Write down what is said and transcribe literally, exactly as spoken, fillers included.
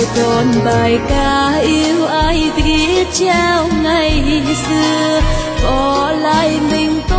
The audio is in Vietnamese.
còn bài ca yêu ai viết trao ngày xưa, có lại mình tôi